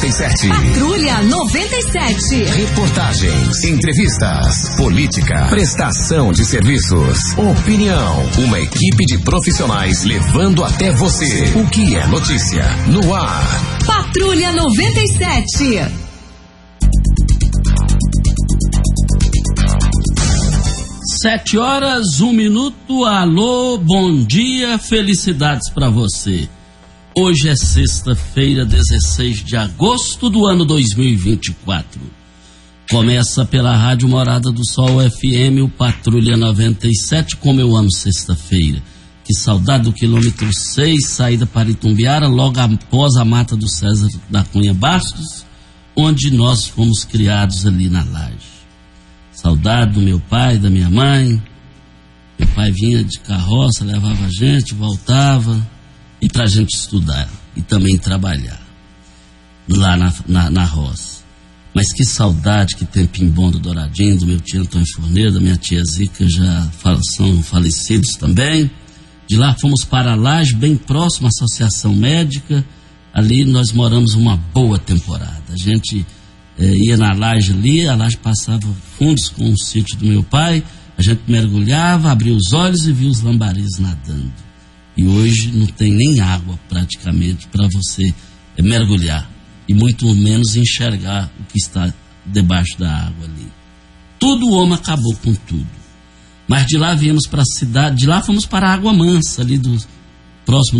97. Patrulha 97. Reportagens, entrevistas, política, prestação de serviços, opinião. Uma equipe de profissionais levando até você o que é notícia no ar. Patrulha 97. Sete horas, 1 minuto. Alô, bom dia, felicidades pra você. Hoje é sexta-feira, 16 de agosto do ano 2024. Começa pela Rádio Morada do Sol FM, o Patrulha 97, como eu amo sexta-feira. Que saudade do quilômetro 6, saída para Itumbiara, logo após a mata do César da Cunha Bastos, onde nós fomos criados ali na laje. Saudade do meu pai, da minha mãe. Meu pai vinha de carroça, levava a gente, voltava, e pra gente estudar e também trabalhar lá na roça. Mas que saudade, que tempinho bom do Douradinho, do meu tio Antônio Forneiro, da minha tia Zica, já são falecidos também. De lá fomos para a laje, bem próximo à Associação Médica. Ali nós moramos uma boa temporada. A gente ia na laje ali, a laje passava fundos com o sítio do meu pai, a gente mergulhava, abria os olhos e via os lambaris nadando. E hoje não tem nem água praticamente para você mergulhar, e muito menos enxergar o que está debaixo da água ali. Tudo o homem acabou com tudo. Mas de lá viemos para a cidade, de lá fomos para a Água Mansa, ali próximo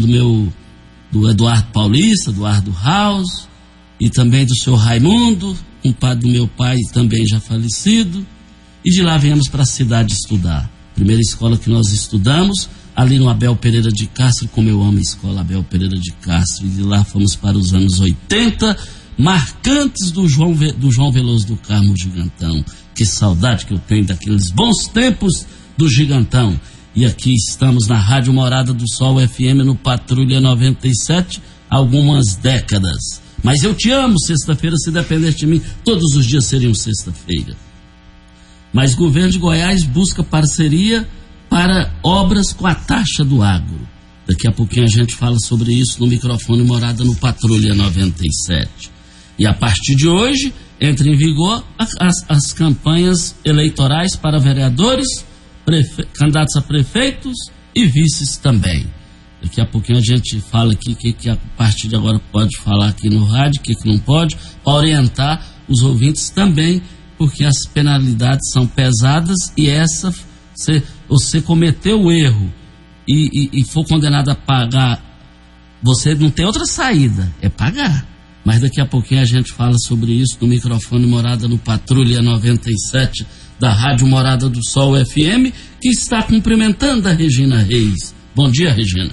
do Eduardo Paulista, Eduardo House, e também do seu Raimundo, compadre do meu pai também já falecido. E de lá viemos para a cidade estudar. Primeira escola que nós estudamos, ali no Abel Pereira de Castro, como eu amo a escola Abel Pereira de Castro. E de lá fomos para os anos 80, marcantes do João Veloso do Carmo Gigantão. Que saudade que eu tenho daqueles bons tempos do Gigantão. E aqui estamos na Rádio Morada do Sol FM, no Patrulha 97, há algumas décadas. Mas eu te amo, sexta-feira, se dependesse de mim, todos os dias seriam sexta-feira. Mas o governo de Goiás busca parceria para obras com a taxa do agro. Daqui a pouquinho a gente fala sobre isso no microfone Morada no Patrulha 97. E a partir de hoje, entra em vigor as campanhas eleitorais para vereadores, candidatos a prefeitos e vices também. Daqui a pouquinho a gente fala aqui o que a partir de agora pode falar aqui no rádio, o que não pode, para orientar os ouvintes também, porque as penalidades são pesadas e você cometeu o erro e for condenado a pagar, você não tem outra saída, é pagar. Mas daqui a pouquinho a gente fala sobre isso no microfone Morada no Patrulha 97 da Rádio Morada do Sol FM, que está cumprimentando a Regina Reis. Bom dia, Regina.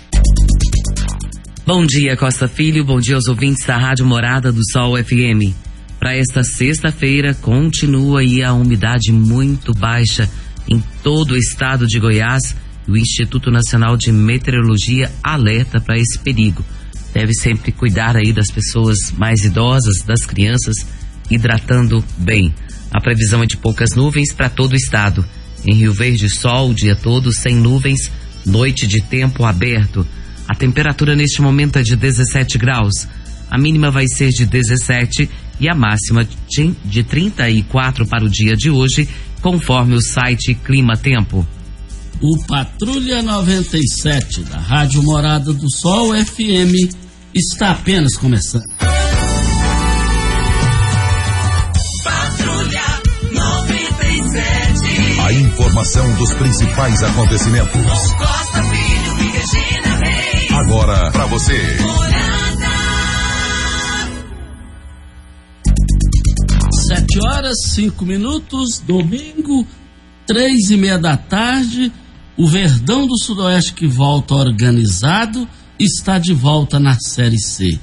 Bom dia, Costa Filho. Bom dia aos ouvintes da Rádio Morada do Sol FM. Para esta sexta-feira, continua aí a umidade muito baixa em todo o estado de Goiás. O Instituto Nacional de Meteorologia alerta para esse perigo. Deve sempre cuidar aí das pessoas mais idosas, das crianças, hidratando bem. A previsão é de poucas nuvens para todo o estado. Em Rio Verde, sol o dia todo, sem nuvens, noite de tempo aberto. A temperatura neste momento é de 17 graus. A mínima vai ser de 17 e a máxima de 34 para o dia de hoje, conforme o site Clima Tempo. O Patrulha 97 da Rádio Morada do Sol FM está apenas começando. Patrulha 97. A informação dos principais acontecimentos. Com Costa Filho e Regina Reis. Agora pra você. 7 horas, 5 minutos, domingo, 3:30 da tarde. O Verdão do Sudoeste, que volta organizado, está de volta na Série C.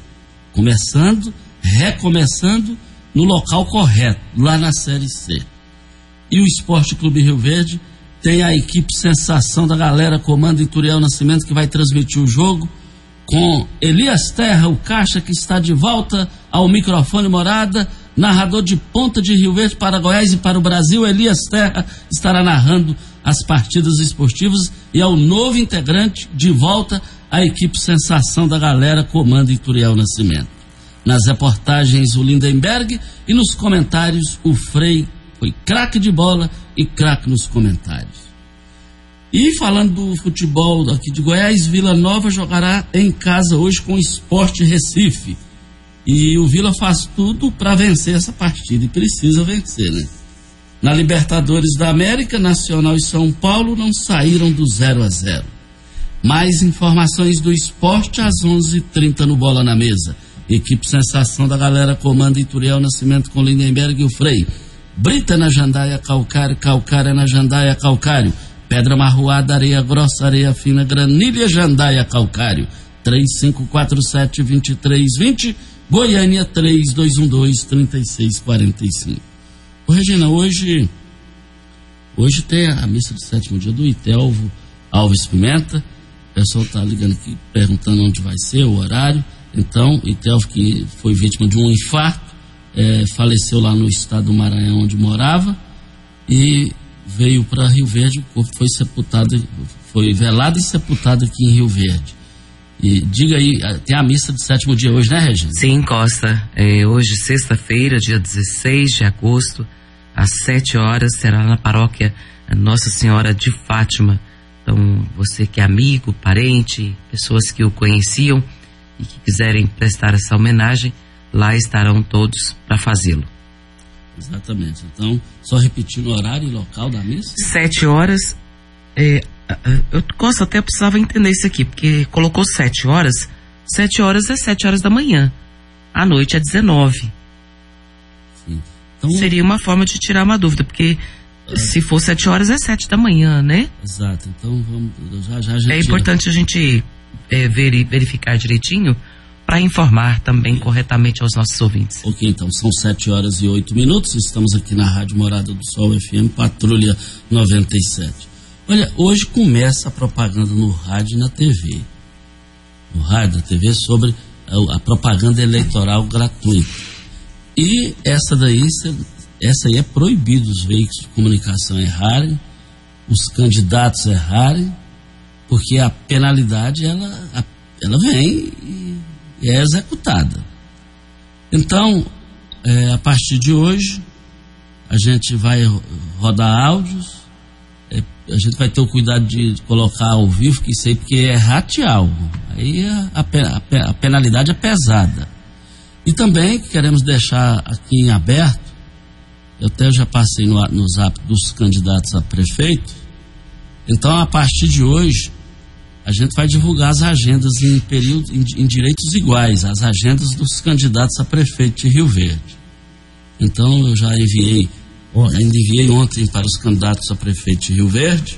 Recomeçando no local correto, lá na Série C. E o Esporte Clube Rio Verde tem a equipe sensação da galera, comando Ituriel Nascimento, que vai transmitir o jogo, com Elias Terra, o Caixa, que está de volta ao microfone Morada, narrador de ponta de Rio Verde para Goiás e para o Brasil. Elias Terra estará narrando as partidas esportivas e é o novo integrante de volta à equipe sensação da galera, comando Ituriel Nascimento. Nas reportagens o Lindenberg e nos comentários o Frei foi craque de bola e craque nos comentários. E falando do futebol aqui de Goiás, Vila Nova jogará em casa hoje com o Sport Recife. E o Vila faz tudo para vencer essa partida e precisa vencer, né? Na Libertadores da América, Nacional e São Paulo não saíram do 0-0. Mais informações do esporte às 11h30 no Bola na Mesa. Equipe Sensação da Galera comanda Ituriel Nascimento com Lindenberg e o Frei. Brita na Jandaia Calcário, Calcária na Jandaia Calcário. Pedra marroada, areia grossa, areia fina, granilha, Jandaia Calcário. 3547-2320, Goiânia 3212-3645. Ô Regina, hoje tem a missa do 7º dia do Itelvo Alves Pimenta. O pessoal está ligando aqui perguntando onde vai ser, o horário. Então, Itelvo, que foi vítima de um infarto, faleceu lá no estado do Maranhão, onde morava, e veio para Rio Verde. O corpo foi sepultado, foi velado e sepultado aqui em Rio Verde. E diga aí, tem a missa do 7º dia hoje, né, Regina? Sim, Costa. Hoje, sexta-feira, dia 16 de agosto, às 7 horas, será na paróquia Nossa Senhora de Fátima. Então, você que é amigo, parente, pessoas que o conheciam e que quiserem prestar essa homenagem, lá estarão todos para fazê-lo. Exatamente. Então, só repetindo o horário e local da missa? 7 horas. Costa, até precisava entender isso aqui, porque colocou 7 horas. 7 horas é 7 horas da manhã. À noite é 19. Sim. Então, seria uma forma de tirar uma dúvida, porque se for 7 horas é 7 da manhã, né? Exato. Então, vamos, já é importante a gente verificar direitinho para informar também corretamente aos nossos ouvintes. Ok, então são 7 horas e 8 minutos. Estamos aqui na Rádio Morada do Sol FM, Patrulha 97. Olha, hoje começa a propaganda no rádio e na TV. No rádio e na TV sobre a propaganda eleitoral gratuita. E essa aí é proibido os veículos de comunicação errarem, os candidatos errarem, porque a penalidade ela vem e é executada. Então, a partir de hoje, a gente vai rodar áudios. A gente vai ter o cuidado de colocar ao vivo, que isso aí, porque é ratear. Aí a penalidade é pesada. E também queremos deixar aqui em aberto, eu até já passei no zap dos candidatos a prefeito. Então, a partir de hoje, a gente vai divulgar as agendas em direitos iguais, as agendas dos candidatos a prefeito de Rio Verde. Então, eu já enviei ontem para os candidatos a prefeito de Rio Verde,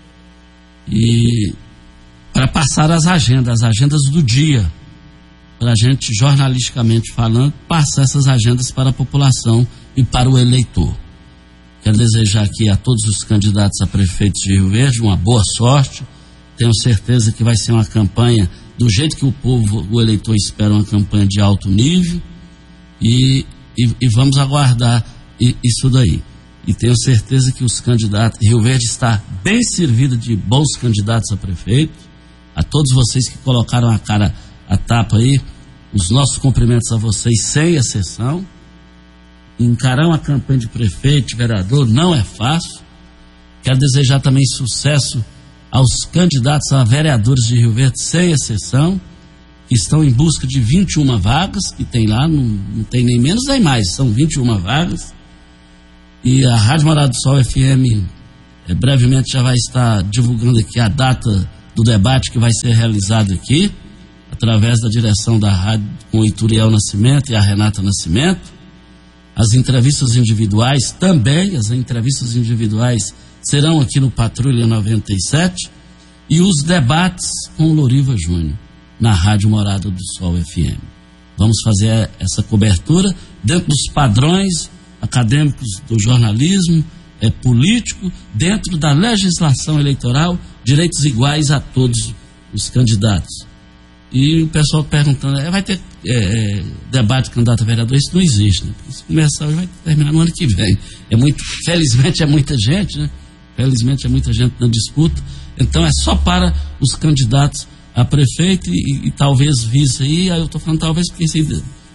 e para passar as agendas do dia, para a gente, jornalisticamente falando, passar essas agendas para a população e para o eleitor. Quero desejar aqui a todos os candidatos a prefeito de Rio Verde uma boa sorte. Tenho certeza que vai ser uma campanha do jeito que o eleitor espera, uma campanha de alto nível, e vamos aguardar isso daí. E tenho certeza que os candidatos, Rio Verde está bem servido de bons candidatos a prefeito. A todos vocês que colocaram a cara a tapa aí, os nossos cumprimentos a vocês sem exceção. Encarar uma campanha de prefeito, de vereador, não é fácil. Quero desejar também sucesso aos candidatos a vereadores de Rio Verde, sem exceção, que estão em busca de 21 vagas, que tem lá, não tem nem menos nem mais, são 21 vagas. E a Rádio Morada do Sol FM brevemente já vai estar divulgando aqui a data do debate que vai ser realizado aqui, através da direção da rádio, com o Ituriel Nascimento e a Renata Nascimento. As entrevistas individuais também, serão aqui no Patrulha 97, e os debates com o Loriva Júnior, na Rádio Morada do Sol FM. Vamos fazer essa cobertura dentro dos padrões acadêmicos do jornalismo, político, dentro da legislação eleitoral, direitos iguais a todos os candidatos. E o pessoal perguntando, vai ter debate de candidato a vereador? Isso não existe, né? Se começar hoje, vai terminar no ano que vem. Felizmente é muita gente, né? Felizmente é muita gente na disputa. Então é só para os candidatos a prefeito e talvez vice aí. Aí eu estou falando talvez porque isso aí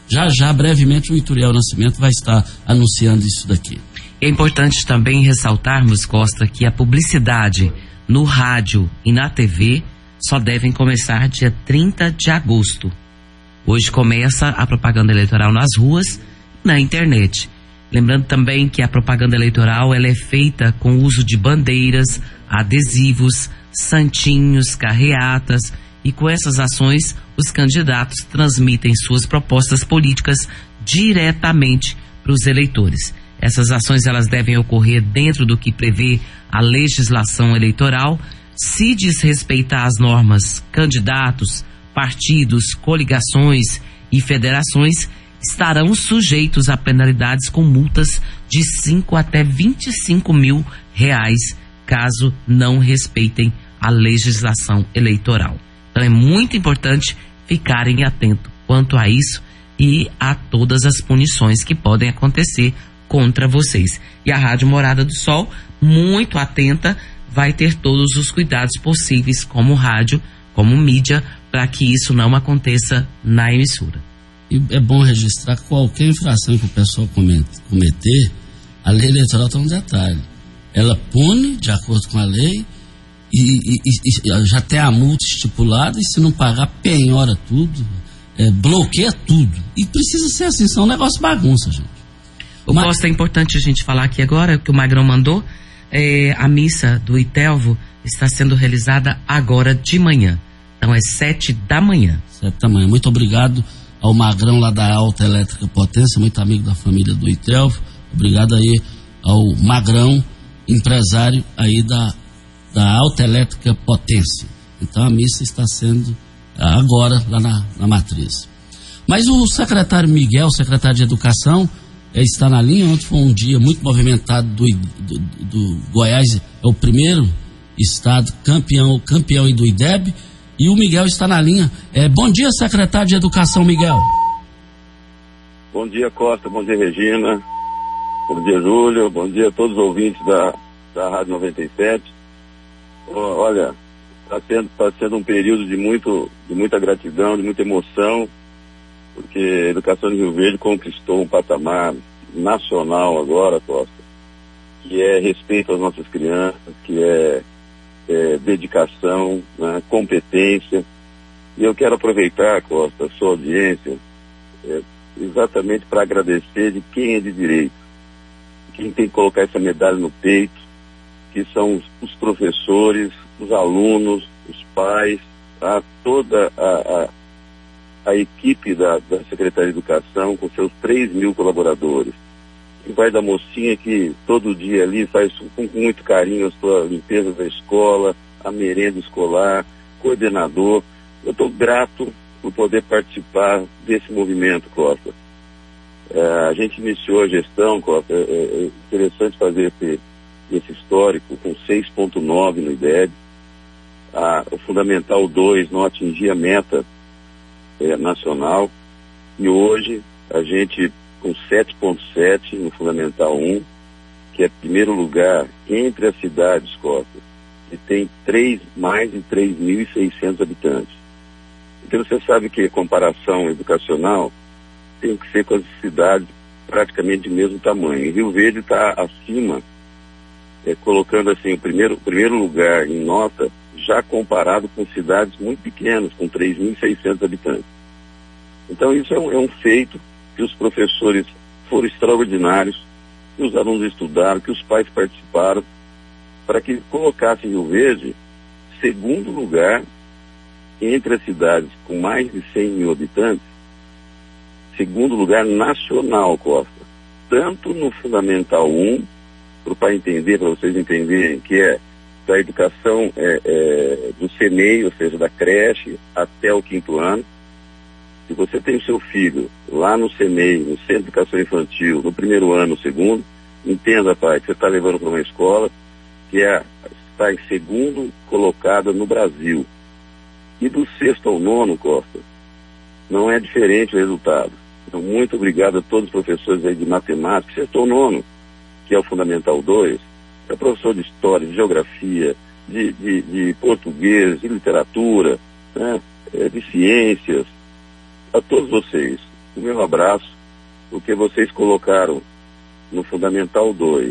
Já, brevemente, o Ituriel Nascimento vai estar anunciando isso daqui. É importante também ressaltarmos, Costa, que a publicidade no rádio e na TV só devem começar dia 30 de agosto. Hoje começa a propaganda eleitoral nas ruas e na internet. Lembrando também que a propaganda eleitoral ela é feita com o uso de bandeiras, adesivos, santinhos, carreatas, e com essas ações os candidatos transmitem suas propostas políticas diretamente para os eleitores. Essas ações elas devem ocorrer dentro do que prevê a legislação eleitoral. Se desrespeitar as normas, candidatos, partidos, coligações e federações estarão sujeitos a penalidades com multas de 5 até 25 mil reais, caso não respeitem a legislação eleitoral. Então é muito importante ficarem atentos quanto a isso e a todas as punições que podem acontecer contra vocês. E a Rádio Morada do Sol, muito atenta, vai ter todos os cuidados possíveis como rádio, como mídia, para que isso não aconteça na emissora. E é bom registrar que qualquer infração que o pessoal cometer, a lei eleitoral tem um detalhe. Ela pune de acordo com a lei e já tem a multa estipulada, e se não pagar, penhora tudo, bloqueia tudo. E precisa ser assim, senão é um negócio bagunça, gente. Costa, é importante a gente falar aqui agora, que o Magrão mandou, a missa do Itelvo está sendo realizada agora de manhã. Então é 7 da manhã. 7 da manhã. Muito obrigado ao Magrão lá da Alta Elétrica Potência, muito amigo da família do Itelvo. Obrigado aí ao Magrão, empresário aí da Alta Elétrica Potência. Então a missa está sendo agora lá na matriz. Mas o secretário Miguel, secretário de Educação, está na linha. Ontem foi um dia muito movimentado do Goiás, é o primeiro estado campeão do IDEB, e o Miguel está na linha. Bom dia, secretário de Educação, Miguel. Bom dia, Costa, bom dia, Regina, bom dia, Júlio, bom dia a todos os ouvintes da Rádio 97. Olha, está sendo um período de muita gratidão, de muita emoção, porque a educação de Rio Verde conquistou um patamar nacional agora, Costa, que é respeito às nossas crianças, que é dedicação, né, competência. E eu quero aproveitar, Costa, a sua audiência, exatamente para agradecer de quem é de direito, quem tem que colocar essa medalha no peito, que são os professores, os alunos, os pais, toda a equipe da Secretaria de Educação, com seus 3.000 colaboradores. E vai da mocinha que todo dia ali faz com muito carinho a sua limpeza da escola, a merenda escolar, coordenador. Eu estou grato por poder participar desse movimento, Costa. A gente iniciou a gestão, Costa, é interessante fazer esse histórico, com 6,9 no IDEB. O Fundamental 2 não atingia a meta nacional, e hoje a gente com 7,7 no Fundamental 1, que é primeiro lugar entre as cidades, Costa, que tem mais de 3.600 habitantes. Então você sabe que a comparação educacional tem que ser com as cidades praticamente de mesmo tamanho. E Rio Verde está acima, colocando assim o primeiro lugar em nota, já comparado com cidades muito pequenas, com 3.600 habitantes. Então isso é um feito, que os professores foram extraordinários, que os alunos estudaram, que os pais participaram, para que colocassem Rio Verde segundo lugar entre as cidades com mais de 100 mil habitantes, segundo lugar nacional, Costa. Tanto no Fundamental 1, para vocês entenderem, que é da educação do CNEI, ou seja, da creche até o 5º ano. Se você tem o seu filho lá no CNEI, no Centro de Educação Infantil, no 1º ano, no 2º, entenda, pai, que você está levando para uma escola que está em segundo colocada no Brasil. E do 6º ao 9º, Costa, não é diferente o resultado. Então, muito obrigado a todos os professores aí de matemática, 6º ao 9º, que é o Fundamental 2, é professor de História, de Geografia, de Português, de Literatura, né, de Ciências. A todos vocês, o meu abraço, porque vocês colocaram no Fundamental 2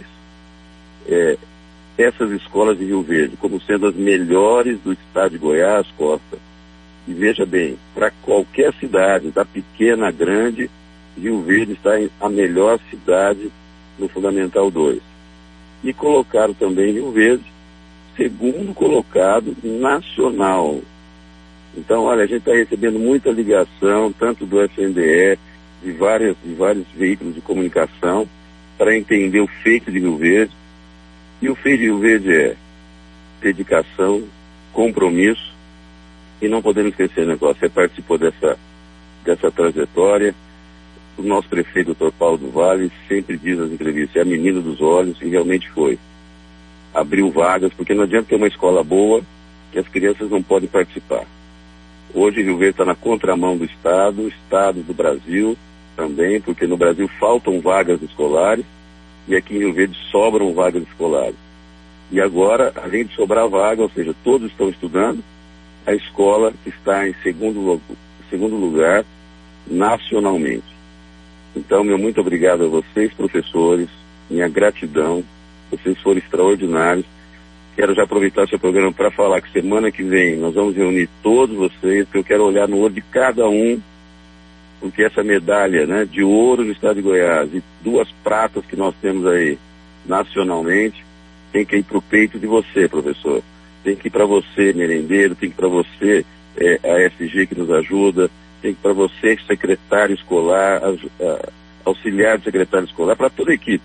essas escolas de Rio Verde como sendo as melhores do estado de Goiás, Costa. E veja bem, para qualquer cidade, da pequena à grande, Rio Verde está a melhor cidade no Fundamental 2. E colocaram também Rio Verde segundo colocado nacional. Então, olha, a gente está recebendo muita ligação, tanto do FNDE, de vários veículos de comunicação, para entender o feito de Rio Verde. E o feito de Rio Verde é dedicação, compromisso, e não podemos esquecer, né, você participou dessa trajetória. O nosso prefeito, Dr. Paulo do Vale, sempre diz nas entrevistas, é a menina dos olhos, e realmente foi. Abriu vagas, porque não adianta ter uma escola boa, que as crianças não podem participar. Hoje Rio Verde está na contramão do Estado do Brasil também, porque no Brasil faltam vagas escolares, e aqui em Rio Verde sobram vagas escolares. E agora, além de sobrar vaga, ou seja, todos estão estudando, a escola está em segundo lugar nacionalmente. Então, meu muito obrigado a vocês, professores, minha gratidão, vocês foram extraordinários. Quero já aproveitar o seu programa para falar que semana que vem nós vamos reunir todos vocês, porque eu quero olhar no olho de cada um, porque essa medalha, né, de ouro no estado de Goiás e 2 pratas que nós temos aí nacionalmente, tem que ir para o peito de você, professor. Tem que ir para você, merendeiro, tem que ir para você, a SG que nos ajuda, tem que ir para você, secretário escolar, auxiliar de secretário escolar, para toda a equipe.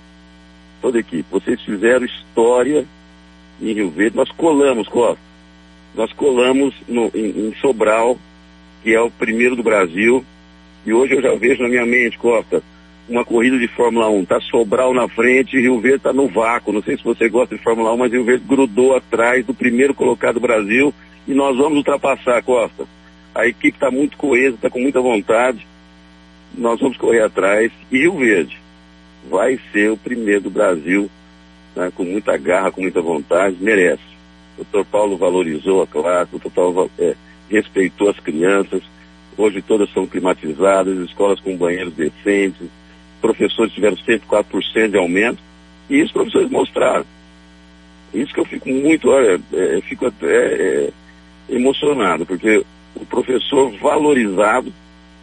Toda a equipe. Vocês fizeram história em Rio Verde. Nós colamos, Costa. Nós colamos em Sobral, que é o primeiro do Brasil. E hoje eu já vejo na minha mente, Costa, uma corrida de Fórmula 1. Está Sobral na frente e Rio Verde está no vácuo. Não sei se você gosta de Fórmula 1, mas Rio Verde grudou atrás do primeiro colocado do Brasil. E nós vamos ultrapassar, Costa. A equipe está muito coesa, está com muita vontade. Nós vamos correr atrás. E Rio Verde vai ser o primeiro do Brasil, né, com muita garra, com muita vontade, merece. O Dr. Paulo valorizou a classe, o Dr. Paulo respeitou as crianças. Hoje todas são climatizadas, escolas com banheiros decentes, professores tiveram 104% de aumento, e isso os professores mostraram. Isso que eu fico muito, fico até emocionado, porque o professor valorizado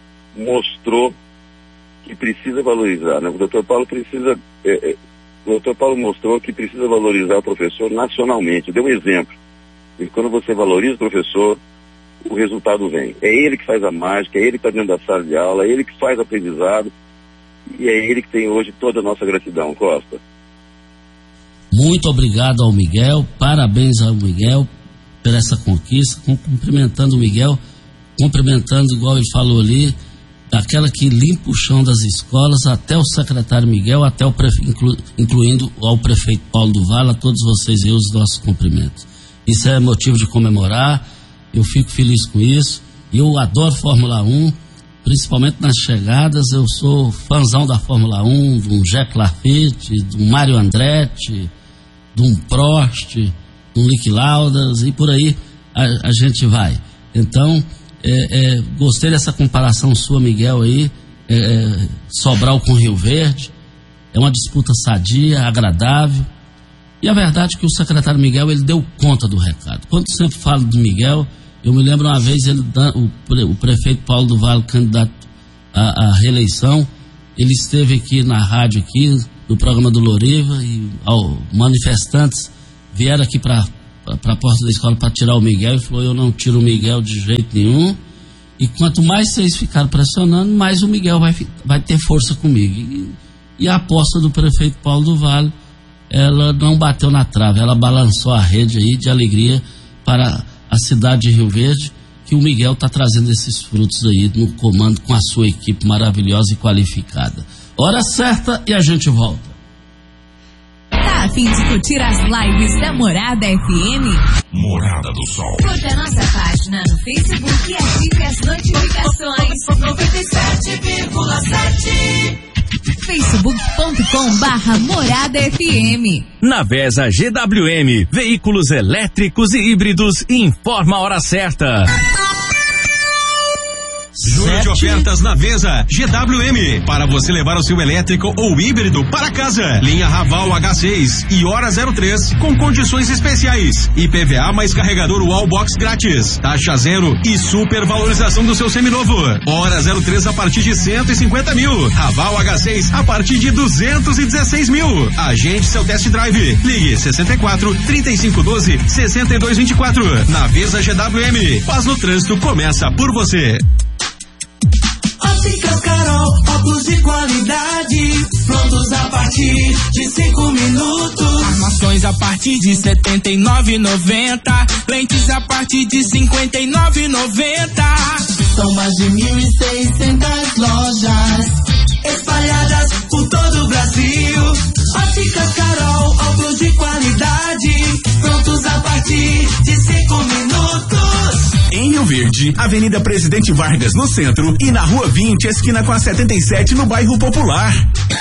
mostrou que precisa valorizar, né? O Dr. Paulo o Dr. Paulo mostrou que precisa valorizar o professor nacionalmente, deu um exemplo. E quando você valoriza o professor, o resultado vem. É ele que faz a mágica, é ele que está dentro da sala de aula, é ele que faz aprendizado, e é ele que tem hoje toda a nossa gratidão, Costa. Muito obrigado ao Miguel, parabéns ao Miguel por essa conquista, cumprimentando o Miguel, cumprimentando, igual ele falou ali, daquela que limpa o chão das escolas, até o secretário Miguel, até o incluindo ao prefeito Paulo do Vale, a todos vocês e os nossos cumprimentos. Isso é motivo de comemorar, eu fico feliz com isso, eu adoro Fórmula 1, principalmente nas chegadas, eu sou fãzão da Fórmula 1, de um Jack Lafitte, de um Mário Andretti, de um Prost, de um Niki Lauda, e por aí a gente vai. Então, gostei dessa comparação sua, Miguel, aí, Sobral com Rio Verde, é uma disputa sadia, agradável, e a verdade é que o secretário Miguel, ele deu conta do recado. Quando sempre falo do Miguel, eu me lembro uma vez, o prefeito Paulo do Vale, candidato à reeleição, ele esteve aqui na rádio, aqui, no programa do Loriva, e manifestantes vieram aqui para a porta da escola para tirar o Miguel, e falou, eu não tiro o Miguel de jeito nenhum, e quanto mais vocês ficaram pressionando, mais o Miguel vai ter força comigo. E a aposta do prefeito Paulo do Vale, ela não bateu na trave, ela balançou a rede aí de alegria para a cidade de Rio Verde, que o Miguel está trazendo esses frutos aí no comando com a sua equipe maravilhosa e qualificada. Hora certa e a gente volta. Tá a fim de curtir as lives da Morada FM? Morada do Sol. Curta a nossa página no Facebook e ative as notificações. 97,7 facebook.com/Morada FM. Na Vesa GWM, veículos elétricos e híbridos, informa a hora certa. Júlio de ofertas na Vesa GWM, para você levar o seu elétrico ou híbrido para casa. Linha Raval H6 e Hora 03 com condições especiais. IPVA mais carregador Wallbox grátis. Taxa zero e supervalorização do seu seminovo. Hora 03 a partir de 150 mil. Raval H6 a partir de 216 mil. Agende seu test drive. Ligue 64 3512 6224. Na Vesa GWM. Paz no trânsito começa por você. Óticas Carol, óculos de qualidade, prontos a partir de 5 minutos. Armações a partir de R$ 79,90, lentes a partir de R$ 59,90. São mais de 1.600 lojas espalhadas por todo o Brasil. Óticas Carol, óculos de qualidade, prontos a partir de 5 minutos. Em Rio Verde, Avenida Presidente Vargas no centro e na Rua 20, esquina com a 77 no bairro Popular.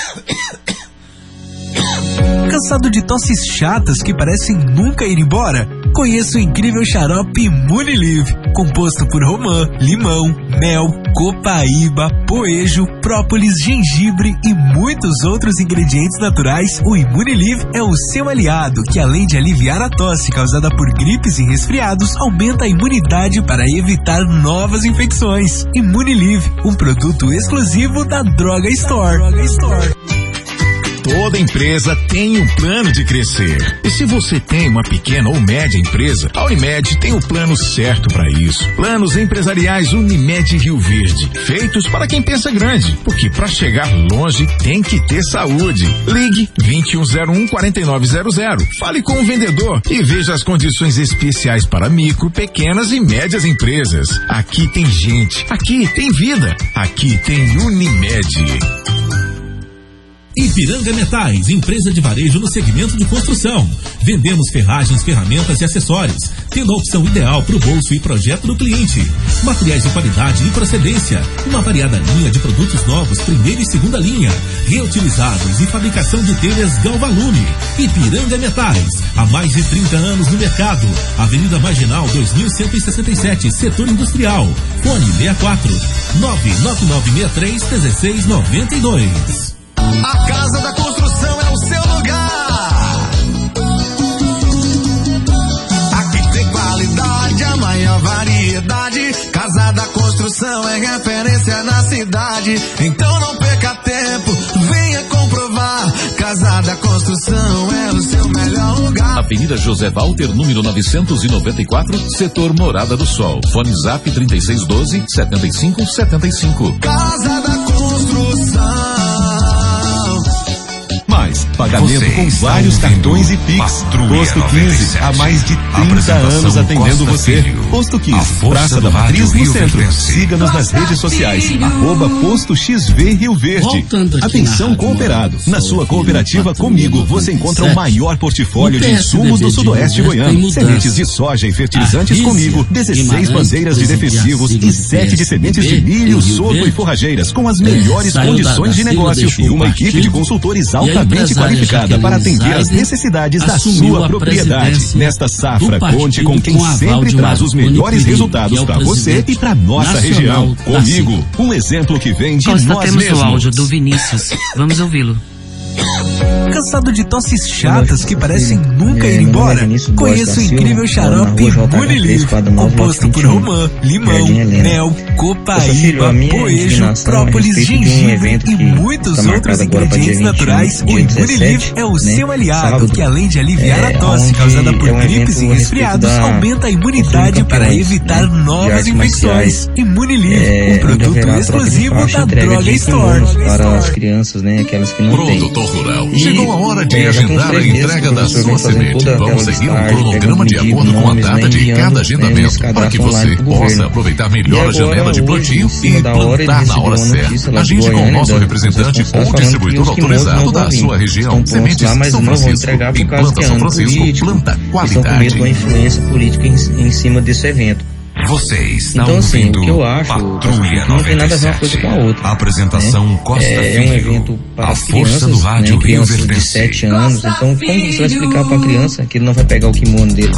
Cansado de tosses chatas que parecem nunca ir embora? Conheça o incrível xarope Imunilive, composto por romã, limão, mel, copaíba, poejo, própolis, gengibre e muitos outros ingredientes naturais. O Imunilive é o seu aliado, que além de aliviar a tosse causada por gripes e resfriados, aumenta a imunidade para evitar novas infecções. Imunilive, um produto exclusivo da Droga Store. Toda empresa tem um plano de crescer. E se você tem uma pequena ou média empresa, a Unimed tem o plano certo para isso. Planos empresariais Unimed Rio Verde, feitos para quem pensa grande, porque para chegar longe tem que ter saúde. Ligue 2101-4900. Fale com o vendedor e veja as condições especiais para micro, pequenas e médias empresas. Aqui tem gente, aqui tem vida, aqui tem Unimed. Ipiranga Metais, empresa de varejo no segmento de construção. Vendemos ferragens, ferramentas e acessórios, tendo a opção ideal para o bolso e projeto do cliente. Materiais de qualidade e procedência, uma variada linha de produtos novos, primeira e segunda linha, reutilizados e fabricação de telhas Galvalume. Ipiranga Metais, há mais de 30 anos no mercado. Avenida Marginal 2167, setor industrial. Fone 64 99963-1692. A Casa da Construção é o seu lugar. Aqui tem qualidade, a maior variedade. Casa da Construção é referência na cidade. Então não perca tempo, venha comprovar. Casa da Construção é o seu melhor lugar. Avenida José Walter, número 994, setor Morada do Sol. Fone Zap 3612-7575. Casa da Construção. Pagamento Você com vários cartões e Pix. Posto 15, há mais de 30 anos atendendo você. Posto 15, Praça da Matriz no centro. Siga-nos nas redes sociais. @Posto XV Rio Verde. Atenção cooperado. Na sua cooperativa Comigo, você encontra o maior portfólio de insumos do Sudoeste Goiano. Sementes de soja e fertilizantes Comigo, 16 bandeiras de defensivos e 7 de sementes de milho, sorgo e forrageiras, com as melhores condições de negócio e uma equipe de consultores altamente qualificada para atender as necessidades da sua propriedade. Nesta safra, conte com quem sempre traz os melhores resultados para você e para nossa região. Comigo, um exemplo que vem de Costa, nós temos mesmos. o áudio do Vinícius. Vamos ouvi-lo. Cansado de tosses chatas que parecem nunca ir embora? Conheça o incrível xarope Imunilive, composto por romã, limão, mel, copaíba, poejo, própolis, gengibre e muitos outros ingredientes naturais. O Imunilive é o seu aliado, que além de aliviar a tosse causada por gripes e resfriados, aumenta a imunidade para evitar novas infecções. Imunilive, um produto exclusivo da Droga Store. Para as crianças, né, aquelas que não têm. Produtor Rural. Chegou a hora de agendar a entrega da sua semente. Vamos seguir um cronograma de acordo com a data de cada agendamento, para que você possa aproveitar melhor a janela de plantio e plantar na hora certa. Agende com o nosso representante ou distribuidor autorizado da sua região. Sementes São Francisco. Em Planta São Francisco, planta qualidade. Com a influência política em cima desse evento. Você está então, assim, ouvindo o que eu acho Patrulha que não tem nada a ver uma coisa com a outra. Apresentação Costa é um evento para as crianças, do rádio né, crianças Rio de 7 anos. Então, como você vai explicar para a criança que ele não vai pegar o kimono dele?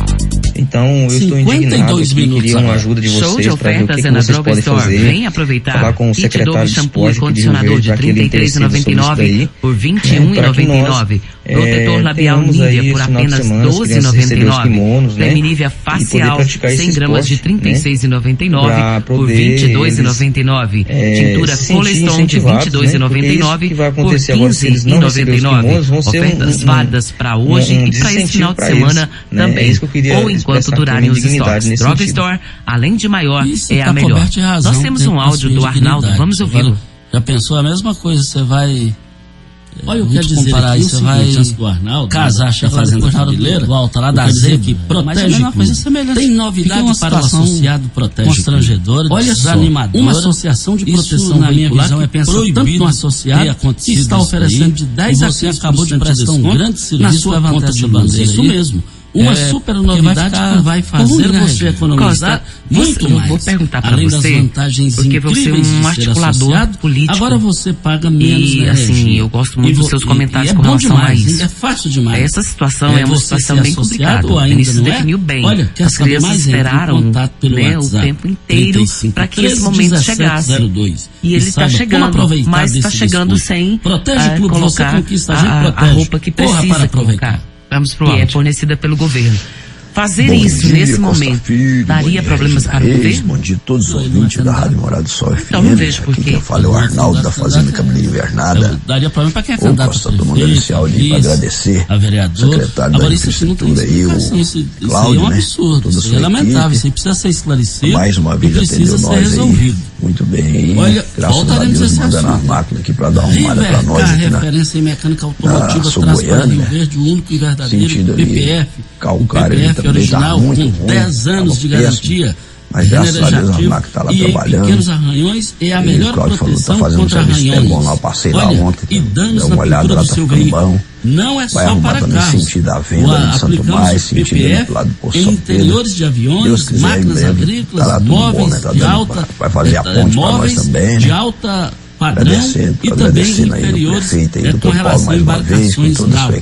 Então, eu estou indignado aqui, queria uma ajuda de vocês para ver o que vocês podem fazer. Vem aproveitar. Falar com o secretário de shampoo e esporte condicionador de R$ 33,99 por R$ 21,99. Protetor labial Nivea por apenas R$ 12,99. Creme Nivea facial 100 gramas de R$ 36,99 por R$ 22,99. Tintura Coleston de R$ 22,99 por R$ 15,99. Ofertas válidas para hoje e para esse final de semana também. Ou enquanto durarem os estoques. Drugstore, além de maior, é a melhor. Nós temos um áudio do Arnaldo, vamos ouvi-lo. Já pensou a mesma coisa? Você vai... Olha, eu quero dizer aqui, você vai casar, a fazenda cabeleira, volta lá da Z que protege coisa. Tem novidade para o associado protege constrangedora, olha só, uma associação de proteção na minha visão é pensar tanto no associado que está oferecendo de 10 a 15% acabou de prestar um grande serviço na sua conta de bandeira. Isso mesmo. Uma super novidade que vai fazer você economizar muito mais. Eu vou perguntar para além você, das vantagens porque você é um articulador político. Agora você paga menos. E assim, eu gosto muito dos seus comentários com relação a isso. É fácil demais. Essa situação é uma situação bem complicada. O ministro definiu bem. Olha, as crianças esperaram o tempo inteiro para que esse momento chegasse. E ele está chegando, mas está chegando sem colocar a roupa que precisa colocar. Vamos pro áudio. É fornecida pelo governo. Fazer isso nesse momento daria problemas para o governo? Bom dia a todos os ouvintes da Rádio Morada do Sol FM. Então não vejo por quê. Quem fala é o Arnaldo da Fazenda Cabeleira Invernada. Daria problema para quem é candidato a prefeito, inicial ali para agradecer a vereador, secretário da Infraestrutura aí, o Cláudio, é um absurdo, isso é lamentável, isso precisa ser esclarecido. Mais uma vez atendeu nós aí, muito bem. Olha, graças a Deus mandando as máquinas aqui para dar uma olhada para nós aqui referência em mecânica automotiva traz para Rio Verde o único e verdadeiro PPF. Calcário ele também original, com 10 anos de garantia. Mas graças a Deus a máquina está lá trabalhando. Pequenos arranhões é a melhor proteção contra arranhões. Bom, lá, passei lá ontem, e danos dá uma olhada lá, do seu veículo. Não é só para carros. Sentido a venda de Santo Mais, sentido lá do Poço em interiores de aviões, máquinas agrícolas, móveis de alta, vai fazer a ponte para nós também, de alta padrão e também inferiores com relação a embarcações náuticas.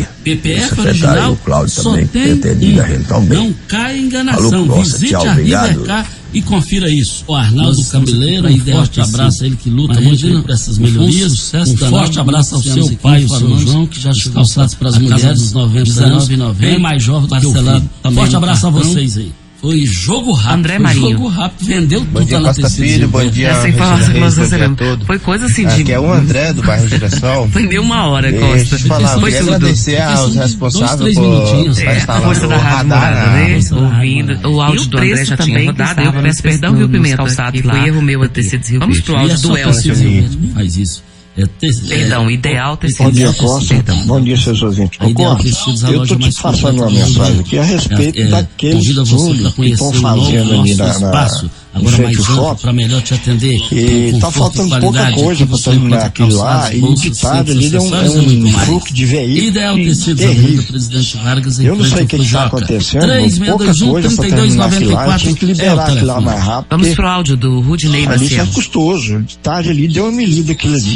PPF original só tem não cai em enganação. Visite a Rivercar e confira isso. O Arnaldo Cabeleiro, um forte abraço a ele que luta muito por essas melhorias. Um forte abraço ao seu pai, o seu João, que já chegou calçados para as mulheres dos 90 anos, bem mais jovem do que o filho. Forte abraço a vocês aí. Foi jogo rápido. André Marinho. Jogo rápido, vendeu tudo. Bom dia, Costa Filho, bom dia, essa informação que nós recebemos. Foi coisa assim de... Aqui é o André, do bairro Girassol. Foi meio uma hora, Costa. Deixa eu falar, eu queria agradecer aos responsáveis por a força da Rádio Morada, né? Ouvindo, o áudio do André já tinha rodado. Eu peço perdão, viu, Pimenta? Foi erro meu a ter sido Rio Verde. Vamos pro áudio do Elcio. Faz isso. Perdão, ideal ter sido. Bom dia, Costa. Bom dia, seus ouvintes. Eu estou te passando uma mensagem aqui a respeito daqueles túneis que estão fazendo ali no frente shopping. Para melhor te atender. E está faltando pouca coisa para terminar aquilo lá. E o ditado ali é um fluxo de veículos terrível. Eu não sei o que está acontecendo, mas pouca coisa para terminar aquilo lá. Tem que liberar aquilo lá mais rápido. Vamos pro áudio do Rudinei Maciel. Ali é custoso. O ditado ali deu uma medida aquilo ali.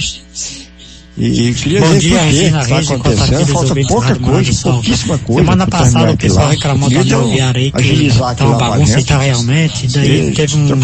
E queria Bom ver dia, por que está acontecendo, falta pouca coisa, pouquíssima coisa. Semana passada o pessoal reclamou da rodoviária aí que tá uma bagunça e tá realmente, daí teve um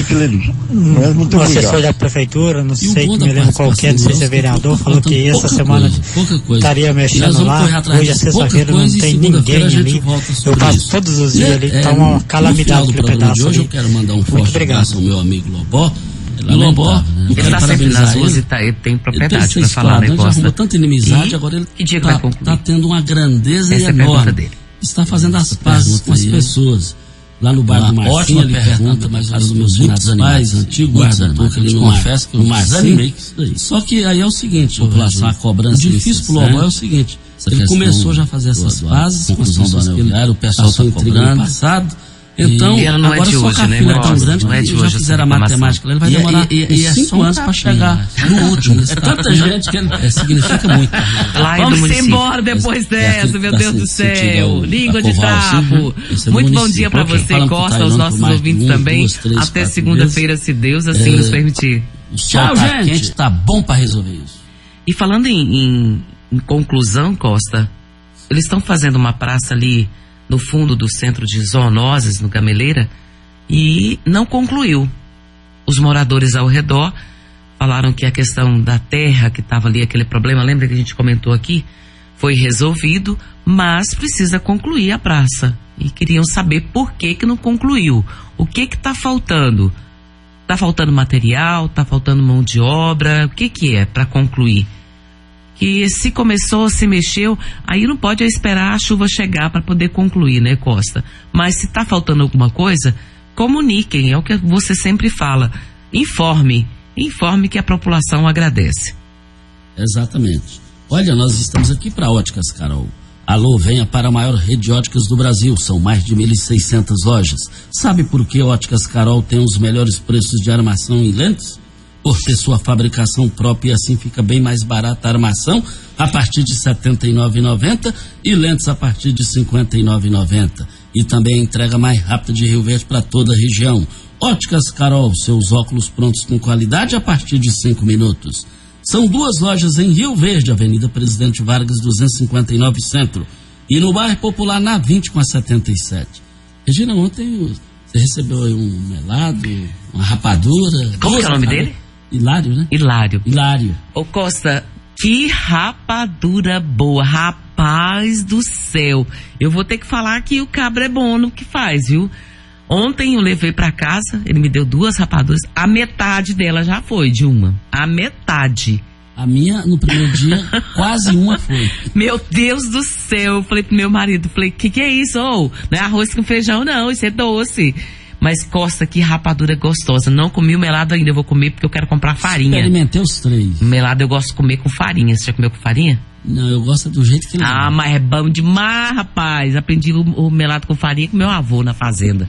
assessor da prefeitura, não sei que me lembro qual que é, não sei se é vereador, falou que essa semana estaria mexendo lá, hoje é sexta-feira, não tem ninguém ali, eu passo todos os dias ali, tá uma calamidade aquele pedaço ali. Eu quero mandar um forte abraço ao meu amigo Lobó. Lobó, ele está sempre nas ruas e ele tem propriedade para falar, né, Costa? Ele arrumou tanta inimizade, agora ele está tendo uma grandeza enorme. Está fazendo as pazes com as pessoas. Lá no bar do Marcinho, ele pergunta, mas os meus pais, antigo guarda-roupa, que ele não confessa que eu não desanimei. Só que aí é o seguinte, em relação à cobrança, o difícil pro Lobó é o seguinte, ele começou já a fazer essas pazes com as pessoas que ele, o pessoal está intrigando no passado. Então, agora só que a fila é tão grande que já fizeram a matemática, ele vai demorar 5 anos para chegar no último. É tanta gente que significa muito. Vamos embora depois dessa, meu Deus do céu. Língua de trapo. Muito bom dia para você, Costa, aos nossos ouvintes também. Até segunda-feira, se Deus assim nos permitir. Tchau, gente. Tá bom para resolver isso. E falando em conclusão, Costa, eles estão fazendo uma praça ali no fundo do centro de zoonoses, no Gameleira, e não concluiu. Os moradores ao redor falaram que a questão da terra que estava ali, aquele problema, lembra que a gente comentou aqui, foi resolvido, mas precisa concluir a praça. E queriam saber por que não concluiu. O que está faltando? Está faltando material? Está faltando mão de obra? O que é para concluir? Que se começou, se mexeu, aí não pode esperar a chuva chegar para poder concluir, né, Costa? Mas se está faltando alguma coisa, comuniquem, é o que você sempre fala. Informe que a população agradece. Exatamente. Olha, nós estamos aqui para Óticas Carol. Alô, venha para a maior rede de óticas do Brasil. São mais de 1.600 lojas. Sabe por que Óticas Carol tem os melhores preços de armação em lentes? Por ter sua fabricação própria e assim fica bem mais barata a armação a partir de R$ 79,90 e lentes a partir de R$ 59,90. E também a entrega mais rápida de Rio Verde para toda a região. Óticas Carol, seus óculos prontos com qualidade a partir de 5 minutos. São 2 lojas em Rio Verde, Avenida Presidente Vargas 259 Centro, e no bairro Popular na 20 com a 77. Regina, ontem você recebeu aí um melado, uma rapadura. Como que é o nome dele? Hilário, né? Hilário. Ô Costa, que rapadura boa, rapaz do céu. Eu vou ter que falar que o cabra é bom no que faz, viu? Ontem eu levei pra casa, ele me deu 2 rapaduras, a metade dela já foi de uma. A metade. A minha, no primeiro dia, quase uma foi. Meu Deus do céu, eu falei pro meu marido, que é isso? Não é arroz com feijão não, isso é doce. Mas Costa, que rapadura gostosa. Não comi o melado ainda, eu vou comer porque eu quero comprar farinha. Experimentei os 3. Melado eu gosto de comer com farinha. Você já comeu com farinha? Não, eu gosto do jeito que ele é. Mas é bom demais, rapaz. Aprendi o melado com farinha com meu avô na fazenda.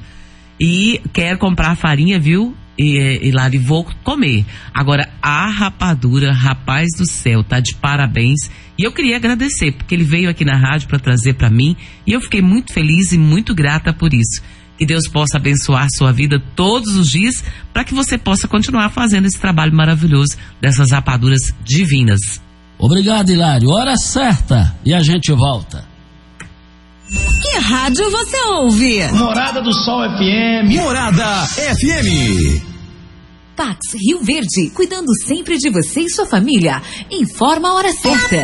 E quero comprar farinha, viu? E lá e vou comer. Agora, a rapadura, rapaz do céu, tá de parabéns. E eu queria agradecer, porque ele veio aqui na rádio para trazer para mim. E eu fiquei muito feliz e muito grata por isso. Que Deus possa abençoar a sua vida todos os dias, para que você possa continuar fazendo esse trabalho maravilhoso dessas rapaduras divinas. Obrigado, Hilário. Hora certa e a gente volta. Que rádio você ouve? Morada do Sol FM. Morada FM. Pax Rio Verde, cuidando sempre de você e sua família. Informa a hora certa.